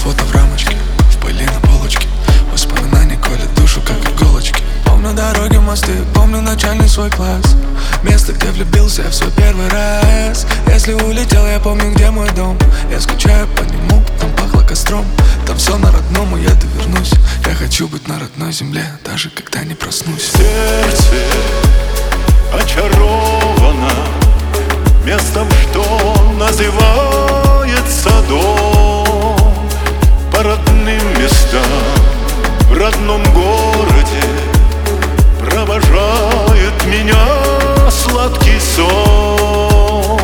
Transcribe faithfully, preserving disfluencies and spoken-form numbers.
фото в рамочке, в пыли на полочке. Воспоминания колят душу, как иголочки. Помню дороги, мосты, помню начальный свой класс. Место, где влюбился я в свой первый раз. Если улетел, я помню, где мой дом. Я скучаю по нему, там пахло костром. Там все на родном, и я-то вернусь. Я хочу быть на родной земле, даже когда не проснусь. Сердце очаровано местом, что называется дом. По родным местам в родном городе провожает меня сладкий сон.